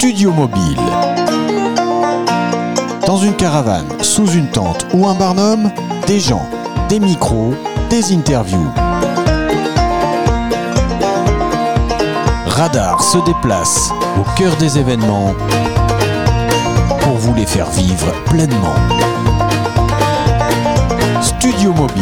Studio Mobile. Dans une caravane, sous une tente ou un barnum, des gens, des micros, des interviews. Radar se déplace au cœur des événements pour vous les faire vivre pleinement. Studio Mobile.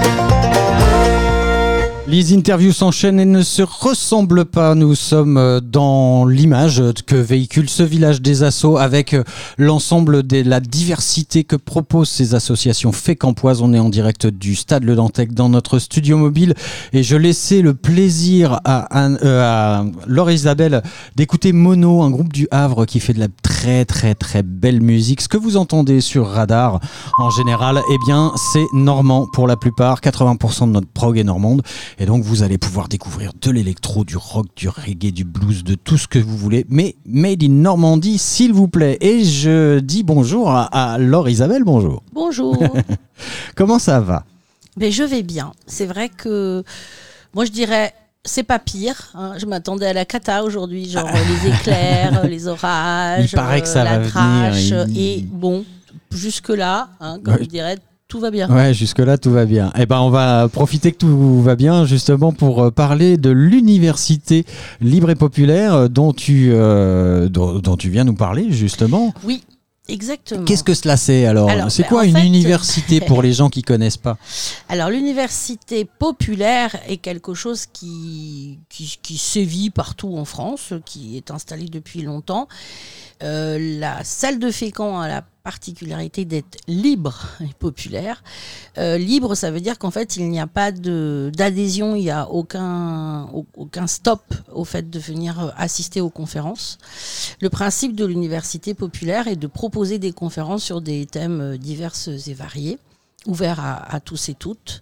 Les interviews s'enchaînent et ne se ressemblent pas. Nous sommes dans l'image que véhicule ce village des assos avec l'ensemble de la diversité que proposent ces associations fécampoises. On est en direct du stade Le Dantec dans notre studio mobile et je laissais le plaisir à Laure Isabelle d'écouter Mono, un groupe du Havre qui fait de la très très très belle musique. Ce que vous entendez sur Radar en général, eh bien c'est normand pour la plupart. 80% de notre prog est normande. Et donc, vous allez pouvoir découvrir de l'électro, du rock, du reggae, du blues, de tout ce que vous voulez. Mais made in Normandie, s'il vous plaît. Et je dis bonjour à Laure Isabelle. Bonjour. Bonjour. Comment ça va ? Ben, je vais bien. C'est vrai que moi, je dirais, c'est pas pire. Hein. Je m'attendais à la cata aujourd'hui, genre les éclairs, les orages, il paraît que ça la va trache. venir. Et bon, jusque-là, comme je dirais, tout va bien. Ouais, jusque-là, tout va bien. Eh ben, on va profiter que tout va bien, justement, pour parler de l'université libre et populaire dont tu viens nous parler, justement. Oui, exactement. Qu'est-ce que cela c'est alors c'est quoi une université pour les gens qui connaissent pas ? Alors, l'université populaire est quelque chose qui sévit partout en France, qui est installé depuis longtemps. La salle de Fécamp a la particularité d'être libre et populaire. Libre, ça veut dire qu'en fait, il n'y a pas d'adhésion, il n'y a aucun stop au fait de venir assister aux conférences. Le principe de l'université populaire est de proposer des conférences sur des thèmes divers et variés, ouverts à tous et toutes,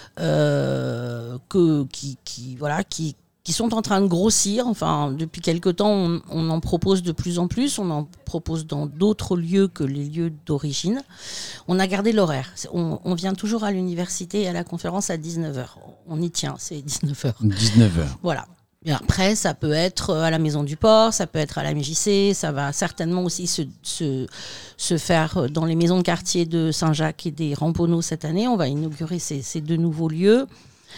qui sont en train de grossir. Enfin, depuis quelque temps, on en propose de plus en plus. On en propose dans d'autres lieux que les lieux d'origine. On a gardé l'horaire. On vient toujours à l'université et à la conférence à 19h. On y tient, c'est 19h. 19h. Voilà. Et après, ça peut être à la Maison du Port, ça peut être à la MJC, ça va certainement aussi se faire dans les maisons de quartier de Saint-Jacques et des Ramponneaux cette année. On va inaugurer ces deux nouveaux lieux.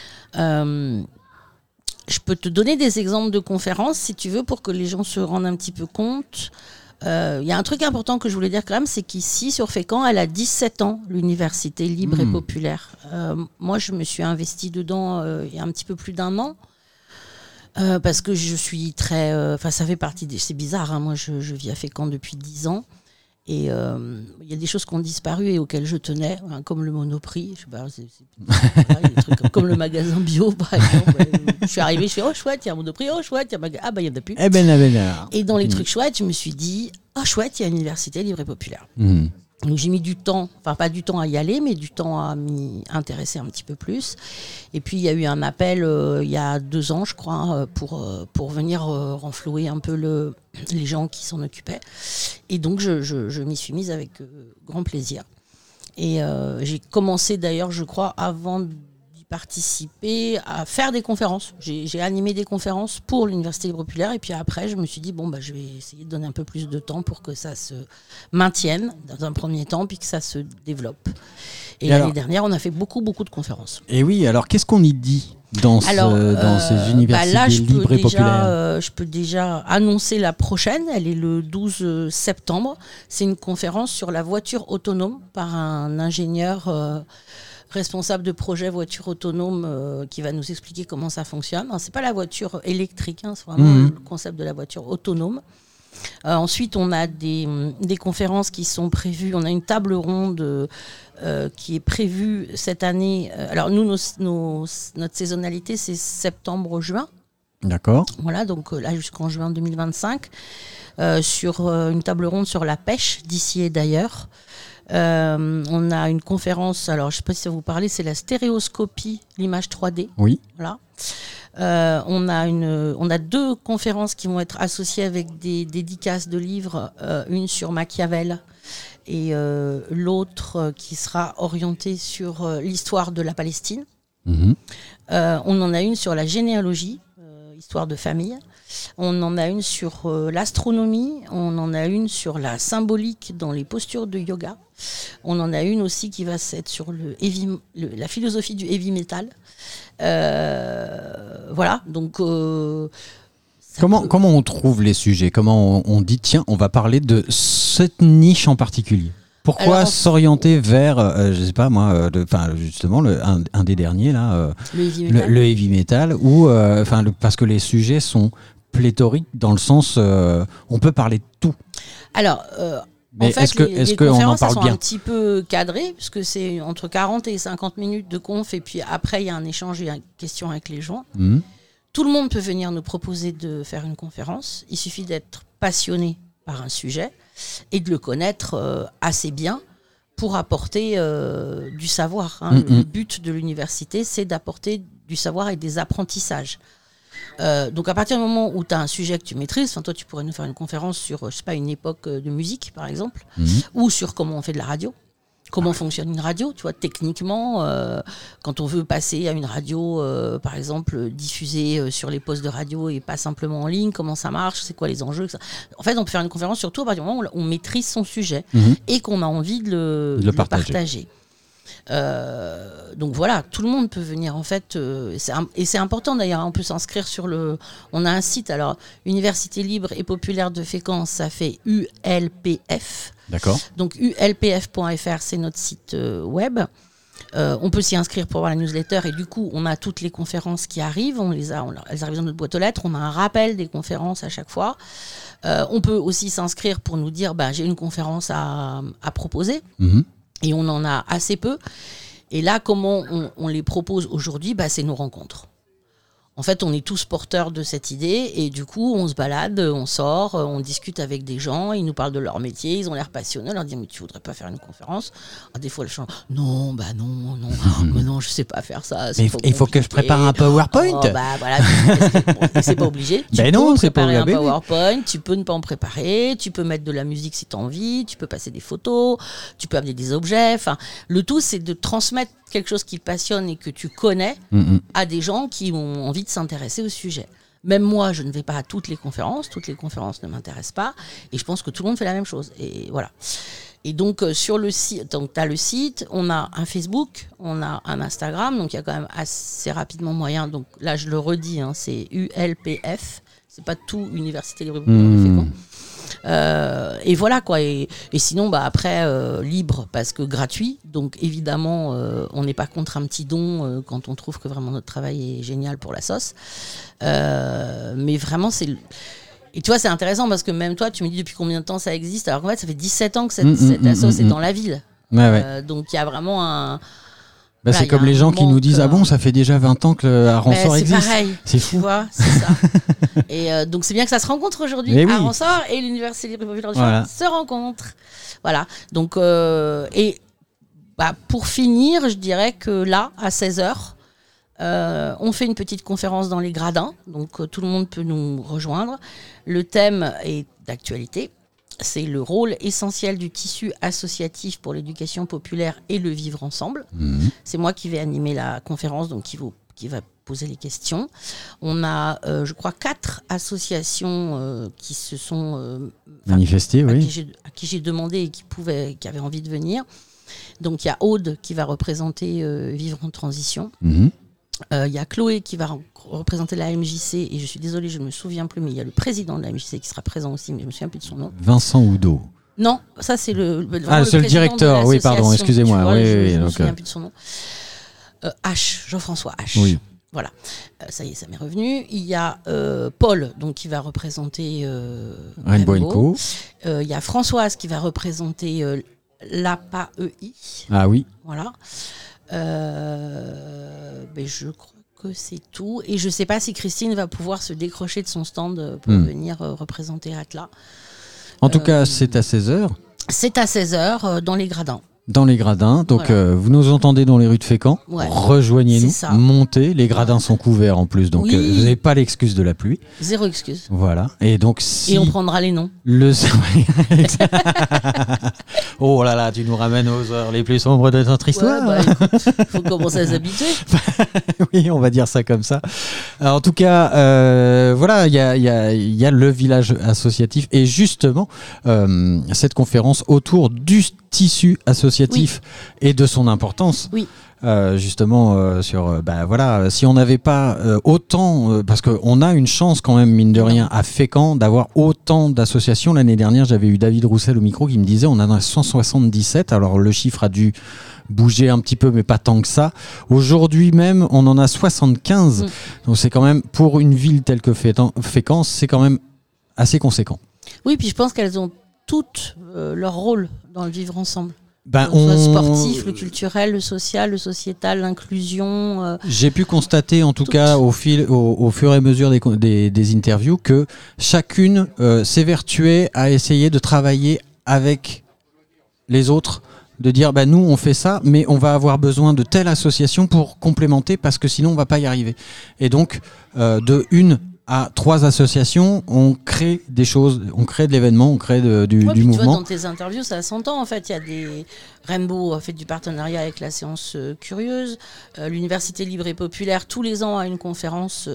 Je peux te donner des exemples de conférences, si tu veux, pour que les gens se rendent un petit peu compte. Il y a un truc important que je voulais dire quand même, c'est qu'ici, sur Fécamp, elle a 17 ans, l'université libre et populaire. Moi, je me suis investie dedans il y a un petit peu plus d'un an, parce que je suis très... ça fait partie des... C'est bizarre, hein, moi, je vis à Fécamp depuis 10 ans. Et il y a des choses qui ont disparu et auxquelles je tenais, hein, comme le Monoprix, je sais pas, des trucs comme le magasin bio, par exemple. Je suis arrivée, je fais, oh chouette, il y a un Monoprix, oh chouette, il y a ah bah il n'y en a plus. Et dans les trucs chouettes, je me suis dit, oh chouette, il y a une université libre et populaire. Donc j'ai mis du temps, enfin pas du temps à y aller, mais du temps à m'y intéresser un petit peu plus. Et puis il y a eu un appel il y a 2 ans, je crois, pour venir renflouer un peu les gens qui s'en occupaient. Et donc je m'y suis mise avec grand plaisir. Et j'ai commencé d'ailleurs, je crois, avant d'y participer, à faire des conférences. J'ai animé des conférences pour l'Université libre populaire. Et puis après, je me suis dit, je vais essayer de donner un peu plus de temps pour que ça se maintienne dans un premier temps, puis que ça se développe. Et l'année dernière, on a fait beaucoup, beaucoup de conférences. Et oui, alors qu'est-ce qu'on y dit dans ces universités libres et populaires ? Je peux déjà annoncer la prochaine. Elle est le 12 septembre. C'est une conférence sur la voiture autonome par un ingénieur responsable de projet voiture autonome qui va nous expliquer comment ça fonctionne. C'est pas la voiture électrique, c'est vraiment le concept de la voiture autonome. Ensuite, on a des conférences qui sont prévues. On a une table ronde qui est prévue cette année. Alors nous, notre saisonnalité, c'est septembre-juin. D'accord. Voilà, donc là jusqu'en juin 2025, sur une table ronde sur la pêche d'ici et d'ailleurs. On a une conférence, alors je ne sais pas si ça vous parle, c'est la stéréoscopie, l'image 3D. Oui. Voilà. On a 2 conférences qui vont être associées avec des dédicaces de livres, une sur Machiavel et l'autre qui sera orientée sur l'histoire de la Palestine. On en a une sur la généalogie, histoire de famille. On en a une sur l'astronomie, on en a une sur la symbolique dans les postures de yoga. On en a une aussi qui va être sur la philosophie du heavy metal. Voilà, donc... Comment on trouve les sujets ? Comment on dit, tiens, on va parler de cette niche en particulier ? Pourquoi s'orienter vers, je sais pas moi, justement un des derniers là, le heavy metal, ou parce que les sujets sont pléthoriques dans le sens, on peut parler de tout. Alors, mais en fait, est-ce qu'on en parle sont bien ? Un petit peu cadrées, puisque c'est entre 40 et 50 minutes de conf, et puis après il y a un échange et une question avec les gens. Mmh. Tout le monde peut venir nous proposer de faire une conférence. Il suffit d'être passionné par un sujet et de le connaître assez bien pour apporter du savoir. Le but de l'université, c'est d'apporter du savoir et des apprentissages. Donc à partir du moment où tu as un sujet que tu maîtrises, toi tu pourrais nous faire une conférence sur, je sais pas, une époque de musique par exemple, ou sur comment on fait de la radio. Comment fonctionne une radio, tu vois, techniquement, quand on veut passer à une radio, par exemple, diffuser sur les postes de radio et pas simplement en ligne, comment ça marche, c'est quoi les enjeux, etc. En fait, on peut faire une conférence surtout à partir du moment où on maîtrise son sujet et qu'on a envie de le partager. Donc voilà, tout le monde peut venir en fait, et c'est important d'ailleurs, on peut s'inscrire on a un site, alors Université libre et populaire de Fécamp, ça fait ULPF. D'accord. Donc ulpf.fr, c'est notre site web. On peut s'y inscrire pour voir la newsletter et du coup on a toutes les conférences qui arrivent, elles arrivent dans notre boîte aux lettres, on a un rappel des conférences à chaque fois. On peut aussi s'inscrire pour nous dire j'ai une conférence à proposer. Et on en a assez peu. Et là, comment on les propose aujourd'hui, c'est nos rencontres. En fait, on est tous porteurs de cette idée et du coup, on se balade, on sort, on discute avec des gens, ils nous parlent de leur métier, ils ont l'air passionnés, on leur dit « mais tu voudrais pas faire une conférence ?» Alors, des fois, les gens « non, mais non, je sais pas faire ça. » Mais il faut que je prépare un PowerPoint. Voilà, c'est pas obligé. Tu peux préparer un PowerPoint, tu peux ne pas en préparer, tu peux mettre de la musique si tu as envie, tu peux passer des photos, tu peux amener des objets. Enfin, le tout, c'est de transmettre quelque chose qui te passionne et que tu connais à des gens qui ont envie de s'intéresser au sujet. Même moi, je ne vais pas à toutes les conférences ne m'intéressent pas, et je pense que tout le monde fait la même chose. Et voilà. Et donc, sur le site, tu as le site, on a un Facebook, on a un Instagram, donc il y a quand même assez rapidement moyen. Donc là, je le redis, c'est ULPF, c'est pas tout Université libre de Fécamp. Et voilà quoi, et sinon après libre parce que gratuit, donc évidemment on n'est pas contre un petit don quand on trouve que vraiment notre travail est génial pour la sauce, mais vraiment et tu vois, c'est intéressant parce que même toi tu me dis depuis combien de temps ça existe, alors qu'en fait ça fait 17 ans que cette assoce est dans la ville. Donc il y a vraiment un... c'est comme les gens qui nous disent ah bon, ça fait déjà 20 ans que Arransor existe. C'est pareil, c'est fou. Tu vois, c'est ça. Et donc c'est bien que ça se rencontre aujourd'hui. Arransor et l'Université libre et populaire de Fécamp se rencontrent. Voilà. Donc pour finir, je dirais que là, à 16h, on fait une petite conférence dans les gradins. Donc tout le monde peut nous rejoindre. Le thème est d'actualité. C'est le rôle essentiel du tissu associatif pour l'éducation populaire et le vivre ensemble. C'est moi qui vais animer la conférence, donc qui va poser les questions. On a, je crois, 4 associations qui se sont manifestées, à qui j'ai demandé et qui avaient envie de venir. Donc il y a Aude qui va représenter Vivre en transition. Il y a Chloé qui va représenter la MJC et je suis désolée, je ne me souviens plus, mais il y a le président de la MJC qui sera présent aussi, mais je ne me souviens plus de son nom. Vincent Oudot. Non, ça c'est le directeur, oui, pardon, excusez-moi. Je ne me souviens plus de son nom. Jean-François H. Oui. Voilà, ça y est, ça m'est revenu. Il y a Paul donc, qui va représenter Rainbow & Co. Il y a Françoise qui va représenter l'APAEI. Ah oui. Voilà. Je crois que c'est tout. Et je ne sais pas si Christine va pouvoir se décrocher de son stand pour venir représenter Atlas. En tout cas, c'est à 16h. C'est à 16h dans les gradins. Dans les gradins, donc Voilà. vous nous entendez dans les rues de Fécamp, Ouais. rejoignez-nous, C'est ça. montez, les gradins sont couverts en plus, donc Oui. vous n'avez pas l'excuse de la pluie. Zéro excuse. Voilà, et donc si Et on prendra les noms. le... Oh là là, tu nous ramènes aux heures les plus sombres de notre histoire. Ouais, bah, écoute, faut commencer à s'habituer. Oui, on va dire ça comme ça. Alors, en tout cas, voilà, il y a le village associatif et justement cette conférence autour du tissu associatif et de son importance. Oui. Justement sur voilà, si on n'avait pas autant parce qu'on a une chance quand même mine de rien à Fécamp d'avoir autant d'associations. L'année dernière j'avais eu David Roussel au micro qui me disait on en a 177, alors le chiffre a dû bouger un petit peu mais pas tant que ça. Aujourd'hui même on en a 75, donc c'est quand même pour une ville telle que Fécamp c'est quand même assez conséquent. Oui, puis je pense qu'elles ont toutes leur rôle dans le vivre ensemble. Ben, Donc, le sportif, le culturel, le social, le sociétal, l'inclusion. J'ai pu constater, en tout cas, au fur et à mesure des interviews, que chacune s'évertuait à essayer de travailler avec les autres, de dire nous on fait ça, mais on va avoir besoin de telle association pour complémenter parce que sinon on va pas y arriver. Et donc, de 1 à 3 associations, on crée des choses, on crée de l'événement, on crée du puis mouvement. Tu vois, dans tes interviews, ça s'entend en fait. Il y a des Rainbow a fait du partenariat avec la séance curieuse. L'Université libre et populaire tous les ans a une conférence,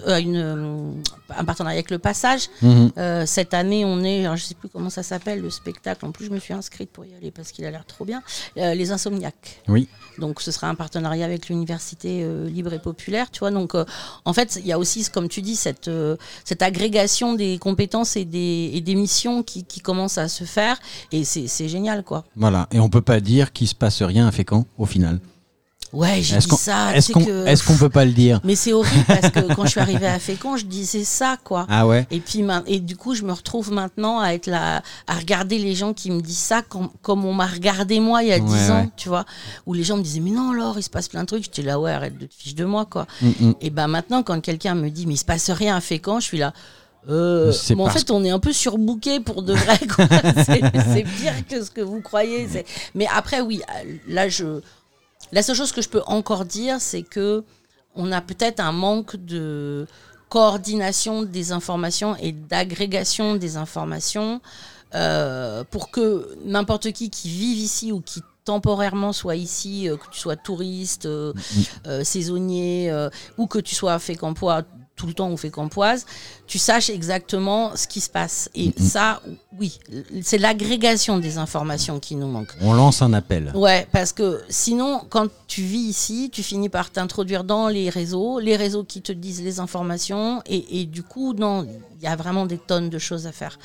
un partenariat avec le Passage. Cette année, on est, alors, je sais plus comment ça s'appelle le spectacle. En plus, je me suis inscrite pour y aller parce qu'il a l'air trop bien. Les Insomniaques. Oui. Donc, ce sera un partenariat avec l'Université libre et populaire. Tu vois, donc en fait, il y a aussi, comme tu dis, cette agrégation des compétences et des missions qui commencent à se faire. Et c'est génial, quoi. Voilà. Et on peut pas dire qu'il se passe rien à Fécamp au final. Ouais, j'ai dit ça. Est-ce qu'on peut pas le dire? Mais c'est horrible parce que quand je suis arrivée à Fécamp, je disais ça, quoi. Ah ouais. Et puis et du coup, je me retrouve maintenant à être là, à regarder les gens qui me disent ça comme on m'a regardé moi il y a 10 ans, tu vois, où les gens me disaient mais non Laure, il se passe plein de trucs. J'étais là ouais, arrête de te fiche de moi, quoi. Et maintenant, quand quelqu'un me dit mais il se passe rien à Fécamp, je suis là. En fait, on est un peu surbooké pour de vrai, quoi. C'est pire que ce que vous croyez. Mais après, oui, là, la seule chose que je peux encore dire, c'est que on a peut-être un manque de coordination des informations et d'agrégation des informations pour que n'importe qui vive ici ou qui temporairement soit ici, que tu sois touriste, saisonnier ou que tu sois fécampois tout le temps ou fécampoise, tu saches exactement ce qui se passe. Et ça, oui, c'est l'agrégation des informations qui nous manque. On lance un appel. Ouais, parce que sinon, quand tu vis ici, tu finis par t'introduire dans les réseaux qui te disent les informations, et du coup, non, il y a vraiment des tonnes de choses à faire.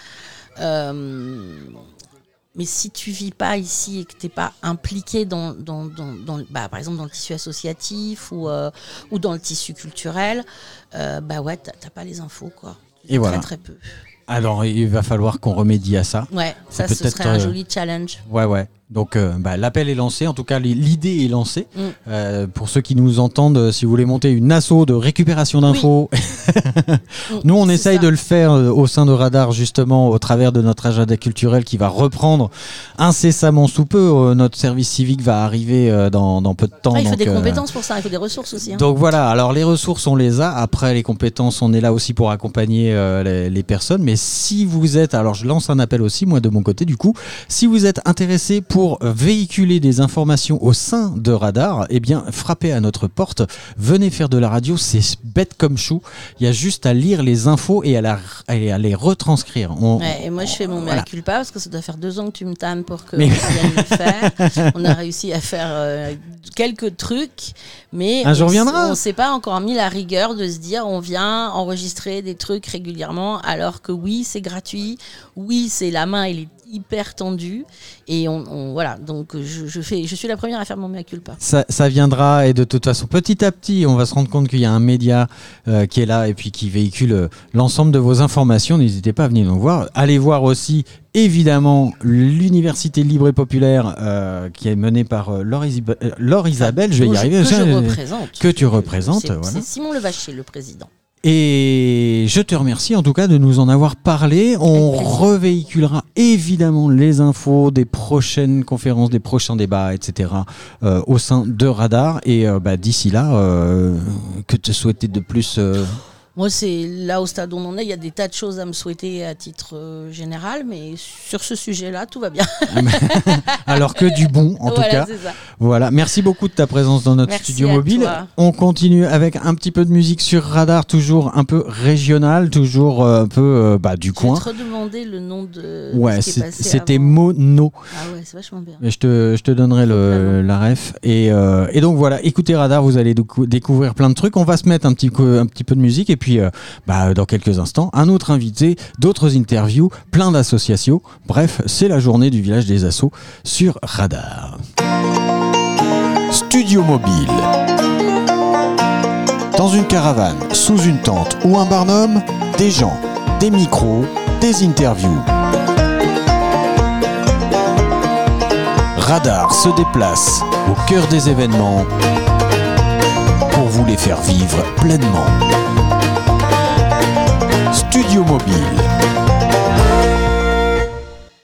Mais si tu vis pas ici et que t'es pas impliqué dans par exemple dans le tissu associatif ou dans le tissu culturel, ouais, t'as pas les infos, quoi. Et voilà. Très peu. Alors il va falloir qu'on remédie à ça. Ouais, ça ce serait un joli challenge. Ouais. Donc l'appel est lancé, en tout cas l'idée est lancée. Pour ceux qui nous entendent, si vous voulez monter une asso de récupération d'infos, nous on essaye de le faire au sein de Radar justement au travers de notre agenda culturel qui va reprendre incessamment sous peu. Notre service civique va arriver dans peu de temps. Il faut des compétences pour ça, il faut des ressources aussi. Donc voilà, alors les ressources on les a, après les compétences on est là aussi pour accompagner les personnes. Mais si vous êtes, alors je lance un appel aussi moi de mon côté du coup, si vous êtes intéressé pour véhiculer des informations au sein de Radar, eh bien, frappez à notre porte. Venez faire de la radio, c'est bête comme chou. Il y a juste à lire les infos et à les retranscrire. Et moi, je fais mon mea culpa parce que ça doit faire 2 ans que tu me tannes pour que je vienne le faire. On a réussi à faire quelques trucs, mais un jour viendra. On ne s'est pas encore mis la rigueur de se dire on vient enregistrer des trucs régulièrement, alors que oui, c'est gratuit. Oui, c'est la main, elle est hyper tendue et voilà, donc je suis la première à faire mon mea culpa. Ça viendra, et de toute façon petit à petit on va se rendre compte qu'il y a un média qui est là et puis qui véhicule l'ensemble de vos informations. N'hésitez pas à venir nous voir, allez voir aussi évidemment l'Université libre et populaire qui est menée par Laure Isabelle, je vais y arriver, que je représente. que tu représentes, c'est Simon Levacher le président. Et je te remercie en tout cas de nous en avoir parlé. On revéhiculera évidemment les infos des prochaines conférences, des prochains débats, etc. Au sein de Radar. Et d'ici là, que te souhaiter de plus Moi, c'est là au stade où on en est. Il y a des tas de choses à me souhaiter à titre général, mais sur ce sujet-là, tout va bien. Alors que du bon, en tout cas. C'est ça. Voilà, merci beaucoup de ta présence dans notre studio mobile. Toi. On continue avec un petit peu de musique sur Radar, toujours un peu régional, toujours un peu du coin. Je vais te redemander le nom de Ouais, ce qui est passé c'était avant. Mono. Ah ouais, c'est vachement bien. Mais je te donnerai la ref. Et donc voilà, écoutez Radar, vous allez découvrir plein de trucs. On va se mettre un petit peu de musique et puis dans quelques instants, un autre invité, d'autres interviews, plein d'associations. Bref, c'est la journée du village des assos sur Radar. Studio mobile. Dans une caravane, sous une tente ou un barnum, des gens, des micros, des interviews. Radar se déplace au cœur des événements pour vous les faire vivre pleinement. Studio mobile.